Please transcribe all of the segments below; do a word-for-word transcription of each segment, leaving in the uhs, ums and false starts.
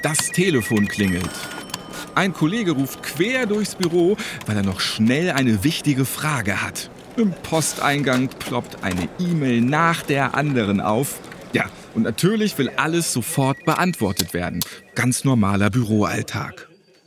Das Telefon klingelt. Ein Kollege ruft quer durchs Büro, weil er noch schnell eine wichtige Frage hat. Im Posteingang ploppt eine E-Mail nach der anderen auf. Ja, und natürlich will alles sofort beantwortet werden. Ganz normaler Büroalltag.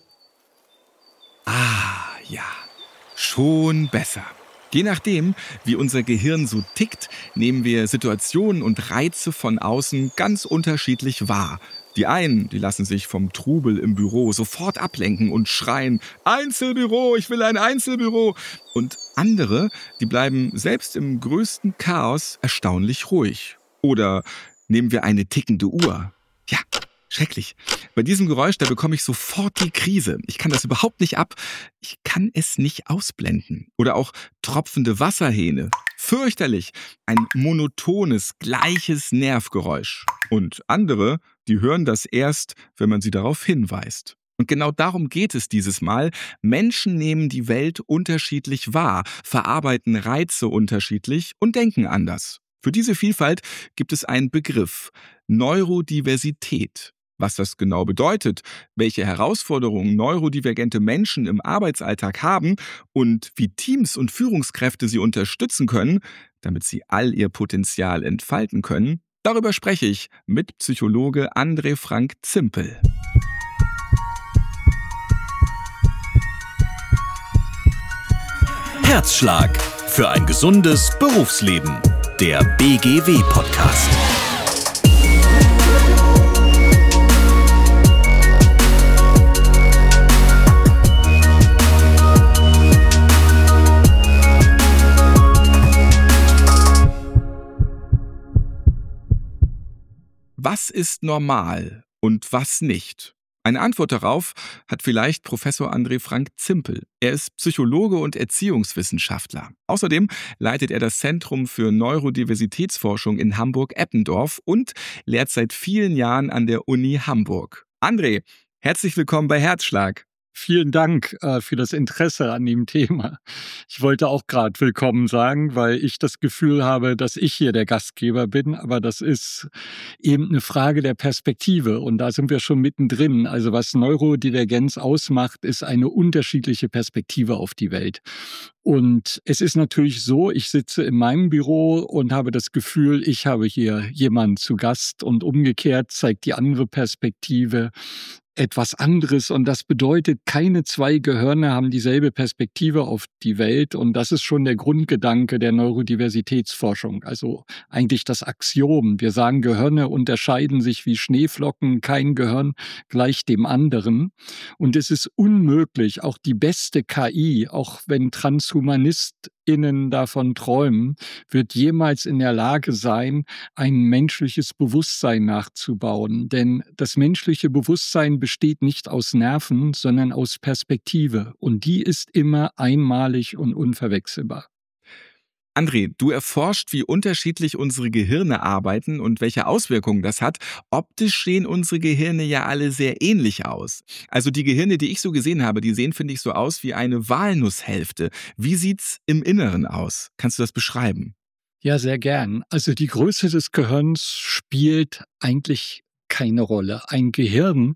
Ah, ja, schon besser. Je nachdem, wie unser Gehirn so tickt, nehmen wir Situationen und Reize von außen ganz unterschiedlich wahr. Die einen, die lassen sich vom Trubel im Büro sofort ablenken und schreien: Einzelbüro, ich will ein Einzelbüro. Und andere, die bleiben selbst im größten Chaos erstaunlich ruhig. Oder nehmen wir eine tickende Uhr. Ja, schrecklich. Bei diesem Geräusch, da bekomme ich sofort die Krise. Ich kann das überhaupt nicht ab. Ich kann es nicht ausblenden. Oder auch tropfende Wasserhähne. Fürchterlich. Ein monotones, gleiches Nervgeräusch. Und andere, die hören das erst, wenn man sie darauf hinweist. Und genau darum geht es dieses Mal. Menschen nehmen die Welt unterschiedlich wahr, verarbeiten Reize unterschiedlich und denken anders. Für diese Vielfalt gibt es einen Begriff: Neurodiversität. Was das genau bedeutet, welche Herausforderungen neurodivergente Menschen im Arbeitsalltag haben und wie Teams und Führungskräfte sie unterstützen können, damit sie all ihr Potenzial entfalten können, darüber spreche ich mit Psychologe André Frank Zimpel. Herzschlag für ein gesundes Berufsleben. Der B G W-Podcast. Was ist normal und was nicht? Eine Antwort darauf hat vielleicht Professor André Frank Zimpel. Er ist Psychologe und Erziehungswissenschaftler. Außerdem leitet er das Zentrum für Neurodiversitätsforschung in Hamburg-Eppendorf und lehrt seit vielen Jahren an der Uni Hamburg. André, herzlich willkommen bei Herzschlag. Vielen Dank äh, für das Interesse an dem Thema. Ich wollte auch gerade willkommen sagen, weil ich das Gefühl habe, dass ich hier der Gastgeber bin, aber das ist eben eine Frage der Perspektive und da sind wir schon mittendrin. Also was Neurodivergenz ausmacht, ist eine unterschiedliche Perspektive auf die Welt. Und es ist natürlich so, ich sitze in meinem Büro und habe das Gefühl, ich habe hier jemanden zu Gast und umgekehrt zeigt die andere Perspektive etwas anderes und das bedeutet, keine zwei Gehirne haben dieselbe Perspektive auf die Welt und das ist schon der Grundgedanke der Neurodiversitätsforschung, also eigentlich das Axiom. Wir sagen, Gehirne unterscheiden sich wie Schneeflocken, kein Gehirn gleicht dem anderen und es ist unmöglich, auch die beste K I, auch wenn TranshumanistInnen davon träumen, wird jemals in der Lage sein, ein menschliches Bewusstsein nachzubauen, denn das menschliche Bewusstsein besteht nicht aus Nerven, sondern aus Perspektive. Und die ist immer einmalig und unverwechselbar. André, du erforscht, wie unterschiedlich unsere Gehirne arbeiten und welche Auswirkungen das hat. Optisch sehen unsere Gehirne ja alle sehr ähnlich aus. Also die Gehirne, die ich so gesehen habe, die sehen, finde ich, so aus wie eine Walnusshälfte. Wie sieht's im Inneren aus? Kannst du das beschreiben? Ja, sehr gern. Also die Größe des Gehirns spielt eigentlich keine Rolle. Ein Gehirn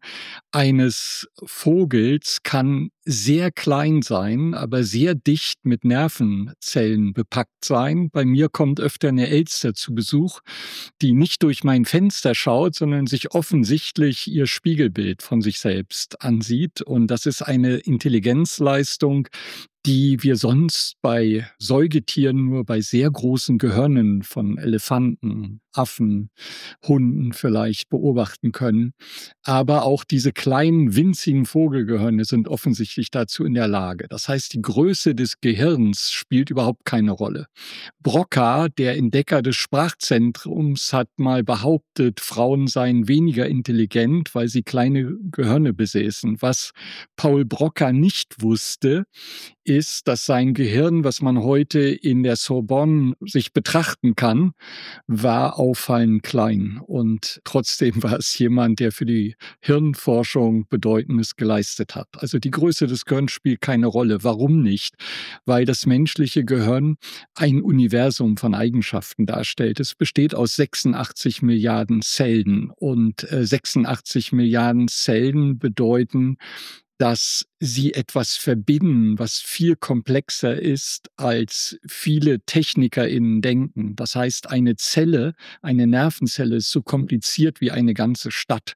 eines Vogels kann sehr klein sein, aber sehr dicht mit Nervenzellen bepackt sein. Bei mir kommt öfter eine Elster zu Besuch, die nicht durch mein Fenster schaut, sondern sich offensichtlich ihr Spiegelbild von sich selbst ansieht. Und das ist eine Intelligenzleistung, die wir sonst bei Säugetieren nur bei sehr großen Gehirnen von Elefanten, Affen, Hunden vielleicht beobachten können. Aber auch diese kleinen, winzigen Vogelgehirne sind offensichtlich dazu in der Lage. Das heißt, die Größe des Gehirns spielt überhaupt keine Rolle. Broca, der Entdecker des Sprachzentrums, hat mal behauptet, Frauen seien weniger intelligent, weil sie kleine Gehirne besäßen. Was Paul Broca nicht wusste, ist, dass sein Gehirn, was man heute in der Sorbonne sich betrachten kann, war auffallend klein. Und trotzdem war es jemand, der für die Hirnforschung Bedeutendes geleistet hat. Also die Größe des Gehirns spielt keine Rolle. Warum nicht? Weil das menschliche Gehirn ein Universum von Eigenschaften darstellt. Es besteht aus sechsundachtzig Milliarden Zellen. Und äh, sechsundachtzig Milliarden Zellen bedeuten, dass sie etwas verbinden, was viel komplexer ist, als viele TechnikerInnen denken. Das heißt, eine Zelle, eine Nervenzelle ist so kompliziert wie eine ganze Stadt.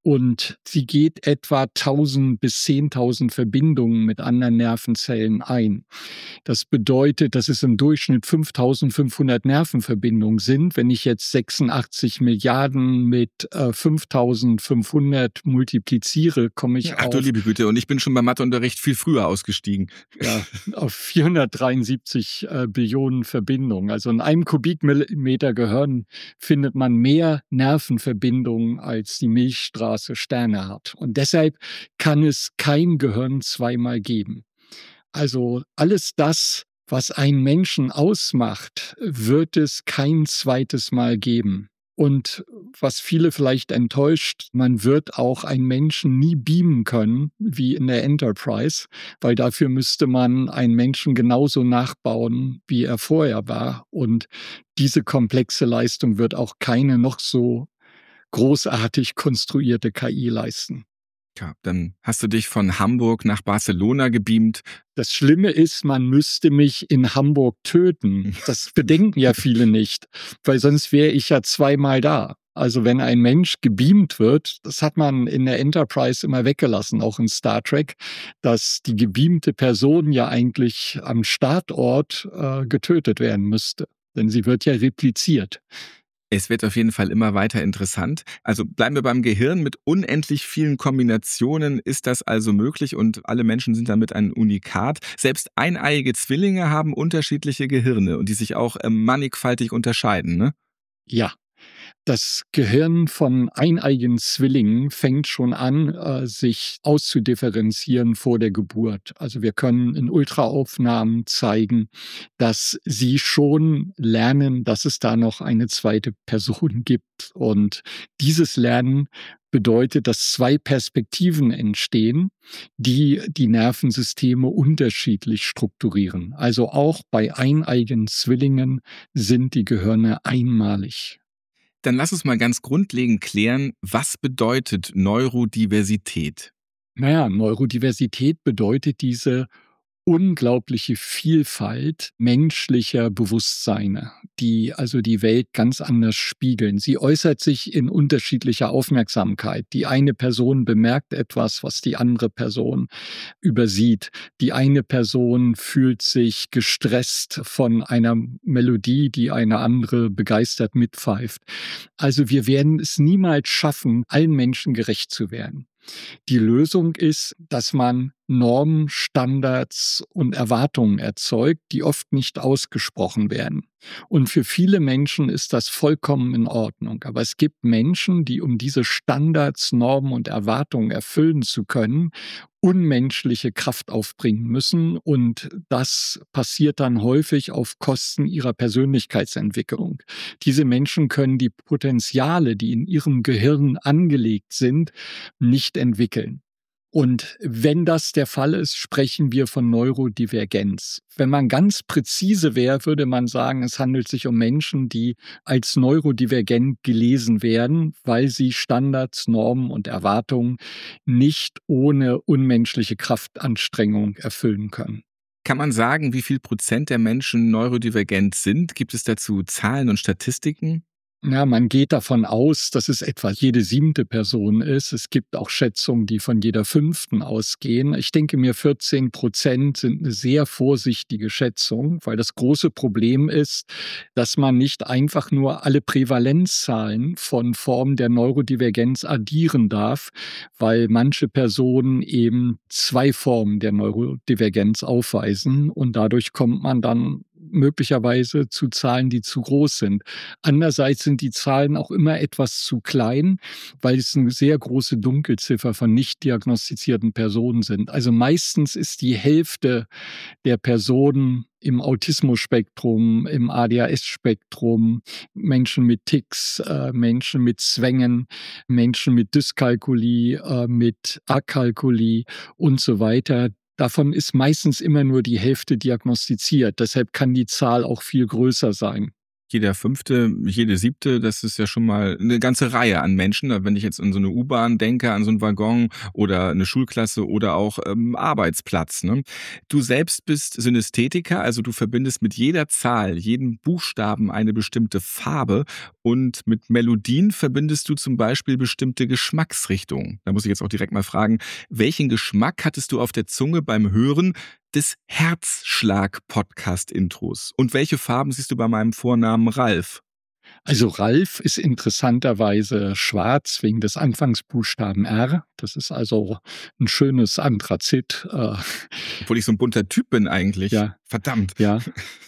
Und sie geht etwa tausend bis zehntausend Verbindungen mit anderen Nervenzellen ein. Das bedeutet, dass es im Durchschnitt fünftausendfünfhundert Nervenverbindungen sind. Wenn ich jetzt sechsundachtzig Milliarden mit äh, fünftausendfünfhundert multipliziere, komme ich Ach auf... du liebe Güte, und ich bin schon beim Matheunterricht viel früher ausgestiegen. Ja, auf vierhundertdreiundsiebzig äh, Billionen Verbindungen. Also in einem Kubikmillimeter Gehirn findet man mehr Nervenverbindungen, als die Milchstraße Sterne hat. Und deshalb kann es kein Gehirn zweimal geben. Also alles das, was einen Menschen ausmacht, wird es kein zweites Mal geben. Und was viele vielleicht enttäuscht, man wird auch einen Menschen nie beamen können, wie in der Enterprise, weil dafür müsste man einen Menschen genauso nachbauen, wie er vorher war. Und diese komplexe Leistung wird auch keine noch so großartig konstruierte K I leisten. Ja, dann hast du dich von Hamburg nach Barcelona gebeamt. Das Schlimme ist, man müsste mich in Hamburg töten. Das bedenken ja viele nicht, weil sonst wäre ich ja zweimal da. Also wenn ein Mensch gebeamt wird, das hat man in der Enterprise immer weggelassen, auch in Star Trek, dass die gebeamte Person ja eigentlich am Startort äh, getötet werden müsste. Denn sie wird ja repliziert. Es wird auf jeden Fall immer weiter interessant. Also bleiben wir beim Gehirn. Mit unendlich vielen Kombinationen ist das also möglich und alle Menschen sind damit ein Unikat. Selbst eineiige Zwillinge haben unterschiedliche Gehirne und die sich auch ähm, mannigfaltig unterscheiden, ne? Ja. Das Gehirn von eineiigen Zwillingen fängt schon an, äh, sich auszudifferenzieren vor der Geburt. Also wir können in Ultraaufnahmen zeigen, dass sie schon lernen, dass es da noch eine zweite Person gibt. Und dieses Lernen bedeutet, dass zwei Perspektiven entstehen, die die Nervensysteme unterschiedlich strukturieren. Also auch bei eineiigen Zwillingen sind die Gehirne einmalig. Dann lass uns mal ganz grundlegend klären, was bedeutet Neurodiversität? Naja, Neurodiversität bedeutet diese unglaubliche Vielfalt menschlicher Bewusstseine, die also die Welt ganz anders spiegeln. Sie äußert sich in unterschiedlicher Aufmerksamkeit. Die eine Person bemerkt etwas, was die andere Person übersieht. Die eine Person fühlt sich gestresst von einer Melodie, die eine andere begeistert mitpfeift. Also wir werden es niemals schaffen, allen Menschen gerecht zu werden. Die Lösung ist, dass man Normen, Standards und Erwartungen erzeugt, die oft nicht ausgesprochen werden. Und für viele Menschen ist das vollkommen in Ordnung. Aber es gibt Menschen, die, um diese Standards, Normen und Erwartungen erfüllen zu können, unmenschliche Kraft aufbringen müssen. Und das passiert dann häufig auf Kosten ihrer Persönlichkeitsentwicklung. Diese Menschen können die Potenziale, die in ihrem Gehirn angelegt sind, nicht entwickeln. Und wenn das der Fall ist, sprechen wir von Neurodivergenz. Wenn man ganz präzise wäre, würde man sagen, es handelt sich um Menschen, die als neurodivergent gelesen werden, weil sie Standards, Normen und Erwartungen nicht ohne unmenschliche Kraftanstrengung erfüllen können. Kann man sagen, wie viel Prozent der Menschen neurodivergent sind? Gibt es dazu Zahlen und Statistiken? Ja, man geht davon aus, dass es etwa jede siebte Person ist. Es gibt auch Schätzungen, die von jeder fünften ausgehen. Ich denke mir, vierzehn Prozent sind eine sehr vorsichtige Schätzung, weil das große Problem ist, dass man nicht einfach nur alle Prävalenzzahlen von Formen der Neurodivergenz addieren darf, weil manche Personen eben zwei Formen der Neurodivergenz aufweisen und dadurch kommt man dann möglicherweise zu Zahlen, die zu groß sind. Andererseits sind die Zahlen auch immer etwas zu klein, weil es eine sehr große Dunkelziffer von nicht diagnostizierten Personen sind. Also meistens ist die Hälfte der Personen im Autismus-Spektrum, im A D H S-Spektrum, Menschen mit Tics, äh, Menschen mit Zwängen, Menschen mit Dyskalkulie, äh, mit Akalkulie und so weiter. Davon ist meistens immer nur die Hälfte diagnostiziert. Deshalb kann die Zahl auch viel größer sein. Jeder Fünfte, jede Siebte, das ist ja schon mal eine ganze Reihe an Menschen. Wenn ich jetzt an so eine U-Bahn denke, an so einen Waggon oder eine Schulklasse oder auch ähm, Arbeitsplatz. Ne? Du selbst bist Synästhetiker, also du verbindest mit jeder Zahl, jedem Buchstaben eine bestimmte Farbe und mit Melodien verbindest du zum Beispiel bestimmte Geschmacksrichtungen. Da muss ich jetzt auch direkt mal fragen, welchen Geschmack hattest du auf der Zunge beim Hören des Herzschlag-Podcast-Intros? Und welche Farben siehst du bei meinem Vornamen Ralf? Also Ralf ist interessanterweise schwarz wegen des Anfangsbuchstaben R. Das ist also ein schönes Anthrazit. Obwohl ich so ein bunter Typ bin eigentlich. Ja. Verdammt. Ja.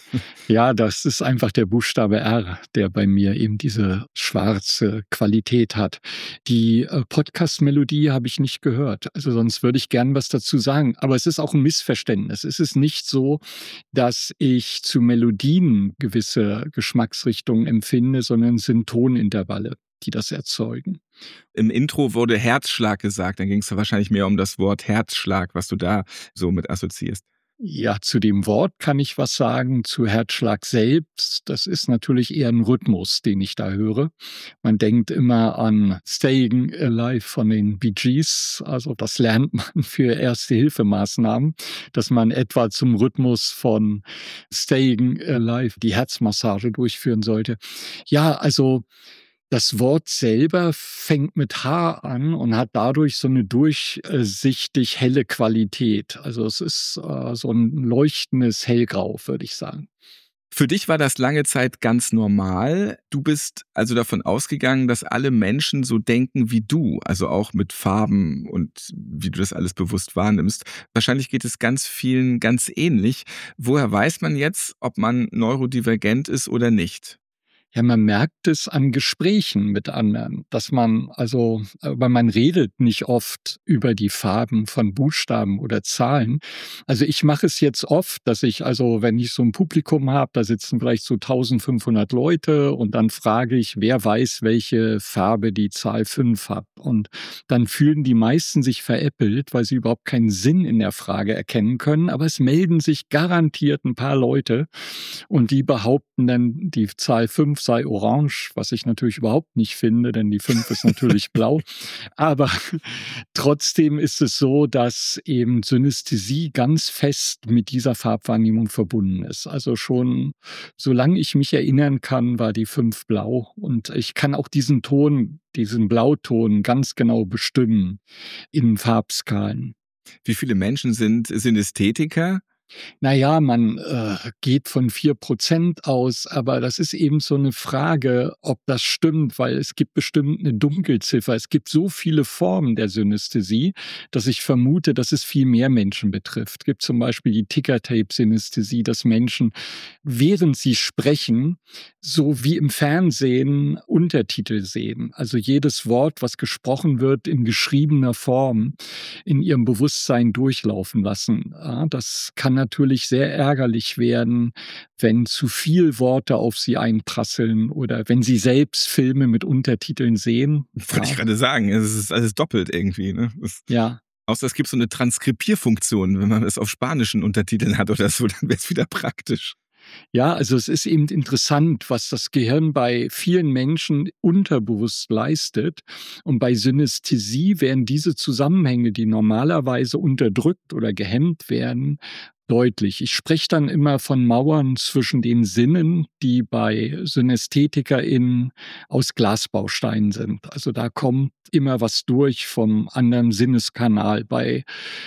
Ja, das ist einfach der Buchstabe R, der bei mir eben diese schwarze Qualität hat. Die äh, Podcast-Melodie habe ich nicht gehört. Also sonst würde ich gern was dazu sagen. Aber es ist auch ein Missverständnis. Es ist nicht so, dass ich zu Melodien gewisse Geschmacksrichtungen empfinde, sondern es sind Tonintervalle, die das erzeugen. Im Intro wurde Herzschlag gesagt. Dann ging es wahrscheinlich mehr um das Wort Herzschlag, was du da so mit assoziierst. Ja, zu dem Wort kann ich was sagen, zu Herzschlag selbst. Das ist natürlich eher ein Rhythmus, den ich da höre. Man denkt immer an Staying Alive von den Bee Gees. Also das lernt man für Erste-Hilfemaßnahmen, dass man etwa zum Rhythmus von Staying Alive die Herzmassage durchführen sollte. Ja, also das Wort selber fängt mit H an und hat dadurch so eine durchsichtig helle Qualität. Also es ist äh, so ein leuchtendes Hellgrau, würde ich sagen. Für dich war das lange Zeit ganz normal. Du bist also davon ausgegangen, dass alle Menschen so denken wie du, also auch mit Farben und wie du das alles bewusst wahrnimmst. Wahrscheinlich geht es ganz vielen ganz ähnlich. Woher weiß man jetzt, ob man neurodivergent ist oder nicht? Ja, man merkt es an Gesprächen mit anderen, dass man, also, aber man redet nicht oft über die Farben von Buchstaben oder Zahlen. Also ich mache es jetzt oft, dass ich, also wenn ich so ein Publikum habe, da sitzen vielleicht so eintausendfünfhundert Leute und dann frage ich, wer weiß, welche Farbe die Zahl fünf hat. Und dann fühlen die meisten sich veräppelt, weil sie überhaupt keinen Sinn in der Frage erkennen können. Aber es melden sich garantiert ein paar Leute und die behaupten dann, die Zahl fünf sei orange, was ich natürlich überhaupt nicht finde, denn die fünf ist natürlich blau. Aber trotzdem ist es so, dass eben Synästhesie ganz fest mit dieser Farbwahrnehmung verbunden ist. Also schon, solange ich mich erinnern kann, war die fünf blau. Und ich kann auch diesen Ton, diesen Blauton ganz genau bestimmen in Farbskalen. Wie viele Menschen sind Synästhetiker? Naja, man äh, geht von vier Prozent aus, aber das ist eben so eine Frage, ob das stimmt, weil es gibt bestimmt eine Dunkelziffer. Es gibt so viele Formen der Synästhesie, dass ich vermute, dass es viel mehr Menschen betrifft. Es gibt zum Beispiel die Ticker-Tape-Synästhesie, dass Menschen, während sie sprechen, so wie im Fernsehen Untertitel sehen. Also jedes Wort, was gesprochen wird, in geschriebener Form in ihrem Bewusstsein durchlaufen lassen. Ja, das kann natürlich sehr ärgerlich werden, wenn zu viel Worte auf sie einprasseln oder wenn sie selbst Filme mit Untertiteln sehen. Wollte ja. ich gerade sagen, es ist alles doppelt irgendwie. Ne? Das ja. Außer es gibt so eine Transkribierfunktion, wenn man das auf spanischen Untertiteln hat oder so, dann wäre es wieder praktisch. Ja, also es ist eben interessant, was das Gehirn bei vielen Menschen unterbewusst leistet. Und bei Synästhesie werden diese Zusammenhänge, die normalerweise unterdrückt oder gehemmt werden, deutlich. Ich spreche dann immer von Mauern zwischen den Sinnen, die bei SynästhetikerInnen aus Glasbausteinen sind. Also da kommt immer was durch vom anderen Sinneskanal. Bei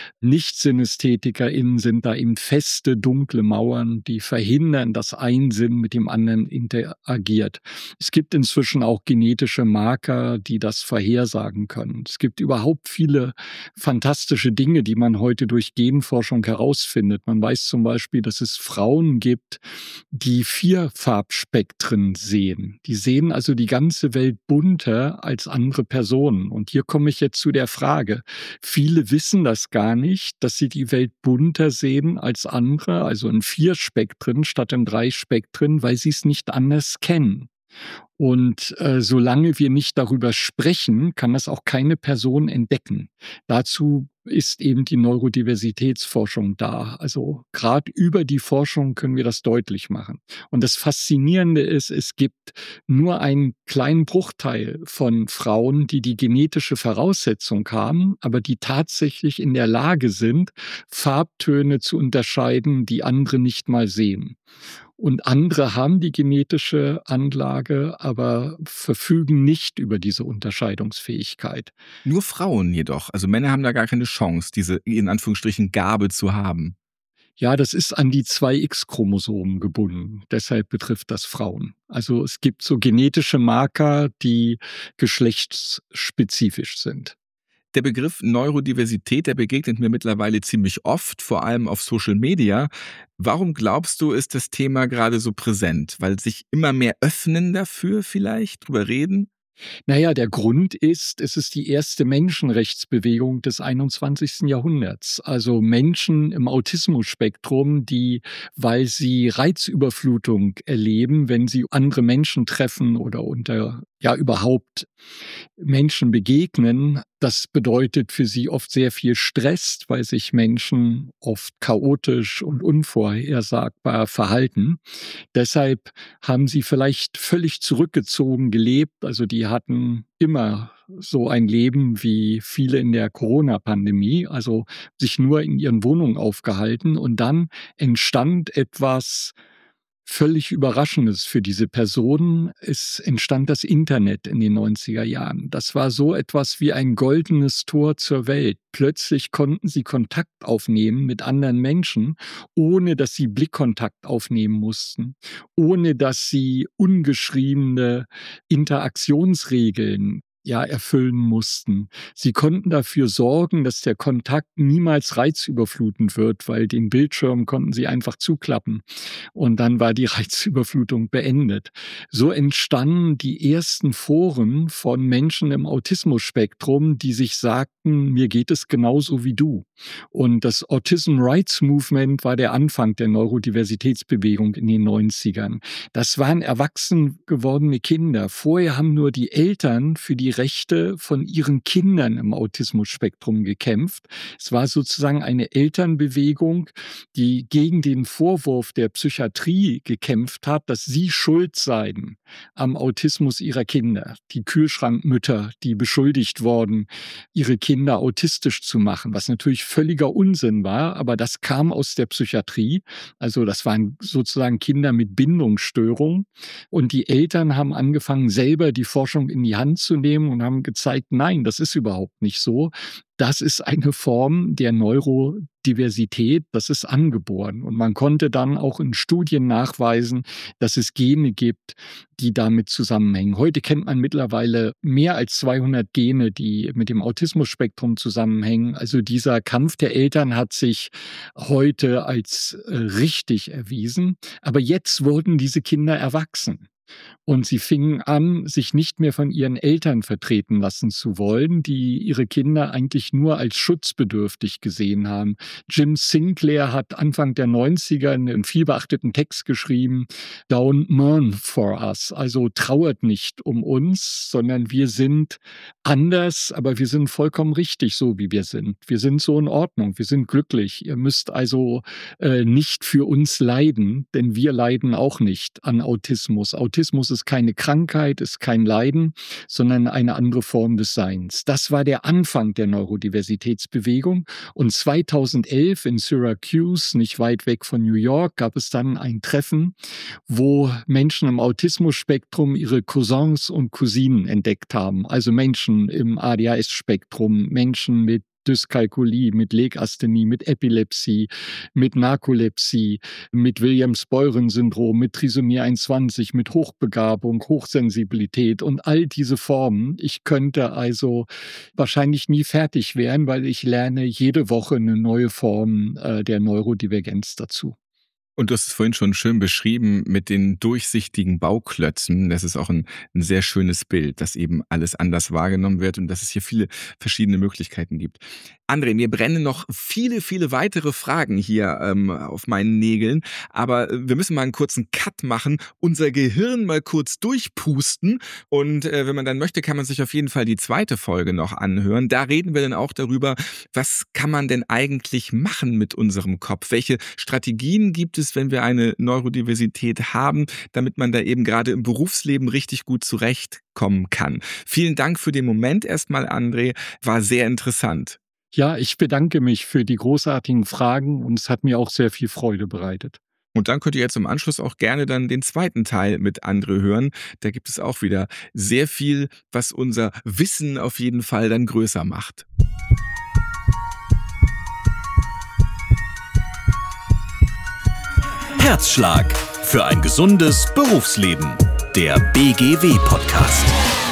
Nicht-SynästhetikerInnen sind da eben feste, dunkle Mauern, die verhindern, dass ein Sinn mit dem anderen interagiert. Es gibt inzwischen auch genetische Marker, die das vorhersagen können. Es gibt überhaupt viele fantastische Dinge, die man heute durch Genforschung herausfindet. Man Man weiß zum Beispiel, dass es Frauen gibt, die vier Farbspektren sehen. Die sehen also die ganze Welt bunter als andere Personen. Und hier komme ich jetzt zu der Frage. Viele wissen das gar nicht, dass sie die Welt bunter sehen als andere, also in vier Spektren statt in drei Spektren, weil sie es nicht anders kennen. Und äh, solange wir nicht darüber sprechen, kann das auch keine Person entdecken. Dazu ist eben die Neurodiversitätsforschung da. Also gerade über die Forschung können wir das deutlich machen. Und das Faszinierende ist, es gibt nur einen kleinen Bruchteil von Frauen, die die genetische Voraussetzung haben, aber die tatsächlich in der Lage sind, Farbtöne zu unterscheiden, die andere nicht mal sehen. Und andere haben die genetische Anlage, aber verfügen nicht über diese Unterscheidungsfähigkeit. Nur Frauen jedoch, also Männer haben da gar keine Chance, diese in Anführungsstrichen Gabe zu haben. Ja, das ist an die zwei X-Chromosomen gebunden. Deshalb betrifft das Frauen. Also es gibt so genetische Marker, die geschlechtsspezifisch sind. Der Begriff Neurodiversität, der begegnet mir mittlerweile ziemlich oft, vor allem auf Social Media. Warum glaubst du, ist das Thema gerade so präsent? Weil sich immer mehr öffnen dafür vielleicht, drüber reden? Naja, der Grund ist, es ist die erste Menschenrechtsbewegung des einundzwanzigsten Jahrhunderts. Also Menschen im Autismus-Spektrum, die, weil sie Reizüberflutung erleben, wenn sie andere Menschen treffen oder unter, ja, überhaupt Menschen begegnen, das bedeutet für sie oft sehr viel Stress, weil sich Menschen oft chaotisch und unvorhersagbar verhalten. Deshalb haben sie vielleicht völlig zurückgezogen gelebt. Also die hatten immer so ein Leben wie viele in der Corona-Pandemie, also sich nur in ihren Wohnungen aufgehalten. Und dann entstand etwas völlig Überraschendes für diese Personen. Es entstand das Internet in den neunziger Jahren. Das war so etwas wie ein goldenes Tor zur Welt. Plötzlich konnten sie Kontakt aufnehmen mit anderen Menschen, ohne dass sie Blickkontakt aufnehmen mussten, ohne dass sie ungeschriebene Interaktionsregeln ja, erfüllen mussten. Sie konnten dafür sorgen, dass der Kontakt niemals reizüberflutend wird, weil den Bildschirm konnten sie einfach zuklappen. Und dann war die Reizüberflutung beendet. So entstanden die ersten Foren von Menschen im Autismus-Spektrum, die sich sagten, mir geht es genauso wie du. Und das Autism Rights Movement war der Anfang der Neurodiversitätsbewegung in den neunzigern. Das waren erwachsen gewordene Kinder. Vorher haben nur die Eltern für die Rechte von ihren Kindern im Autismus-Spektrum gekämpft. Es war sozusagen eine Elternbewegung, die gegen den Vorwurf der Psychiatrie gekämpft hat, dass sie schuld seien am Autismus ihrer Kinder. Die Kühlschrankmütter, die beschuldigt wurden, ihre Kinder autistisch zu machen, was natürlich völliger Unsinn war, aber das kam aus der Psychiatrie. Also das waren sozusagen Kinder mit Bindungsstörung. Und die Eltern haben angefangen, selber die Forschung in die Hand zu nehmen und haben gezeigt, nein, das ist überhaupt nicht so. Das ist eine Form der Neurodiversität, das ist angeboren. Und man konnte dann auch in Studien nachweisen, dass es Gene gibt, die damit zusammenhängen. Heute kennt man mittlerweile mehr als zweihundert Gene, die mit dem Autismus-Spektrum zusammenhängen. Also dieser Kampf der Eltern hat sich heute als äh, richtig erwiesen. Aber jetzt wurden diese Kinder erwachsen. Und sie fingen an, sich nicht mehr von ihren Eltern vertreten lassen zu wollen, die ihre Kinder eigentlich nur als schutzbedürftig gesehen haben. Jim Sinclair hat Anfang der neunziger einen vielbeachteten Text geschrieben, Don't mourn for us, also trauert nicht um uns, sondern wir sind anders, aber wir sind vollkommen richtig so, wie wir sind. Wir sind so in Ordnung, wir sind glücklich. Ihr müsst also äh, nicht für uns leiden, denn wir leiden auch nicht an Autismus. Autismus ist keine Krankheit, ist kein Leiden, sondern eine andere Form des Seins. Das war der Anfang der Neurodiversitätsbewegung. Und zweitausendelf in Syracuse, nicht weit weg von New York, gab es dann ein Treffen, wo Menschen im Autismus-Spektrum ihre Cousins und Cousinen entdeckt haben. Also Menschen im A D H S-Spektrum, Menschen mit Dyskalkulie, mit Legasthenie, mit Epilepsie, mit Narkolepsie, mit Williams-Beuren-Syndrom, mit Trisomie einundzwanzig, mit Hochbegabung, Hochsensibilität und all diese Formen. Ich könnte also wahrscheinlich nie fertig werden, weil ich lerne jede Woche eine neue Form äh, der Neurodivergenz dazu. Und du hast es vorhin schon schön beschrieben mit den durchsichtigen Bauklötzen. Das ist auch ein, ein sehr schönes Bild, dass eben alles anders wahrgenommen wird und dass es hier viele verschiedene Möglichkeiten gibt. André, mir brennen noch viele, viele weitere Fragen hier ähm, auf meinen Nägeln, aber wir müssen mal einen kurzen Cut machen, unser Gehirn mal kurz durchpusten und äh, wenn man dann möchte, kann man sich auf jeden Fall die zweite Folge noch anhören. Da reden wir dann auch darüber, was kann man denn eigentlich machen mit unserem Kopf? Welche Strategien gibt es, wenn wir eine Neurodiversität haben, damit man da eben gerade im Berufsleben richtig gut zurechtkommen kann? Vielen Dank für den Moment erstmal, André, war sehr interessant. Ja, ich bedanke mich für die großartigen Fragen und es hat mir auch sehr viel Freude bereitet. Und dann könnt ihr jetzt im Anschluss auch gerne dann den zweiten Teil mit André hören. Da gibt es auch wieder sehr viel, was unser Wissen auf jeden Fall dann größer macht. Herzschlag für ein gesundes Berufsleben. Der B G W Podcast.